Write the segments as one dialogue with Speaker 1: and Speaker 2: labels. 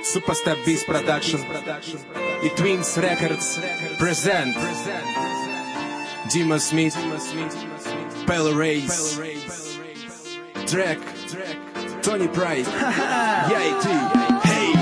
Speaker 1: Superstar Beast Production и Twins Records present Дима Смит, Pale Race, трек Тони Прайд, я и ты. Hey!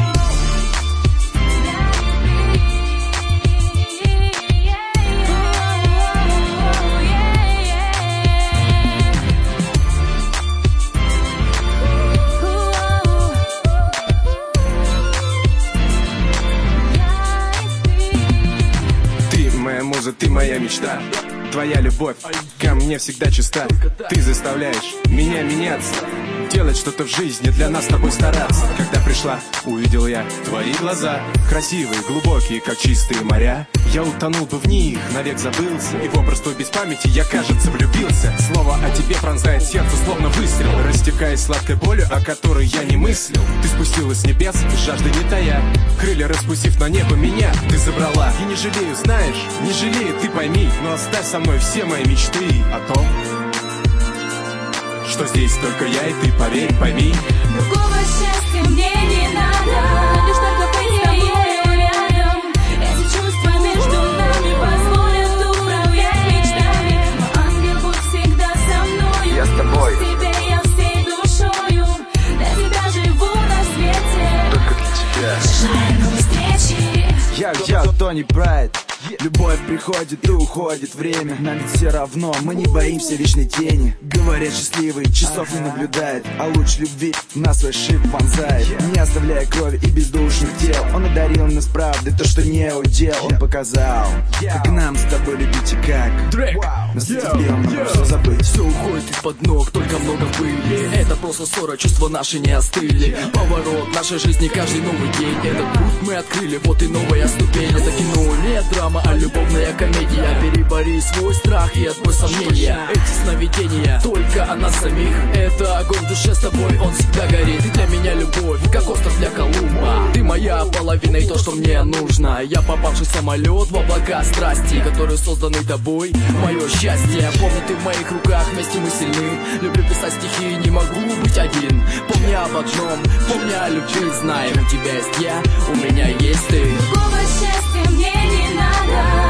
Speaker 1: Моя муза, ты моя мечта. Твоя любовь ко мне всегда чиста. Ты заставляешь меня меняться, делать что-то в жизни, для нас с тобой стараться. Когда пришла, увидел я твои глаза, красивые, глубокие, как чистые моря. Я утонул бы в них, навек забылся, и попросту без памяти я, кажется, влюбился. Слово о тебе пронзает сердце, словно выстрел, растекаясь сладкой болью, о которой я не мыслил. Ты спустилась с небес, жажды не тая, крылья распустив на небо меня, ты забрала. И не жалею, знаешь, не жалею, ты пойми, но оставь со мной все мои мечты о том, что здесь только я и ты, поверь, пойми.
Speaker 2: Другого счастья мне не надо, лишь только быть с тобой рядом. Эти чувства между нами позволят управлять мечтами. Мой ангел, будь всегда со мною.
Speaker 3: Я с тобой.
Speaker 2: Тебе я всей душою, для тебя живу на свете.
Speaker 3: Только для тебя.
Speaker 2: Желаю новой встречи.
Speaker 4: Я Тони Прайд. Любовь приходит и уходит время. Нам ведь все равно, мы не боимся вечной тени. Говорят, счастливый часов не наблюдает, а луч любви на свой шип вонзает, не оставляя крови и бездушных тел. Он одарил нас правдой, то, что не удел. Он показал, как нам с тобой любить и как
Speaker 5: Трек.
Speaker 4: на свете белом нам все забыть.
Speaker 5: Все уходит из-под ног, только много пыли. Это просто ссора, чувства наши не остыли. Поворот нашей жизни каждый новый день. Этот путь мы открыли, вот и новая ступень. Это кино, не драма, а любовная комедия. Перебори свой страх и отбрось сомнения. Эти сновидения только о нас самих. Это огонь в душе с тобой, он всегда горит. Ты для меня любовь, как остров для Колумба. Ты моя половина и то, что мне нужно. Я попавший в самолет в облака страсти, которые созданы тобой, мое счастье. Помни, ты в моих руках, вместе мы сильны. Люблю писать стихи, не могу быть один. Помни об одном, помни о любви. Знай, у тебя есть я, у меня есть ты.
Speaker 2: Другого счастья мне не надо,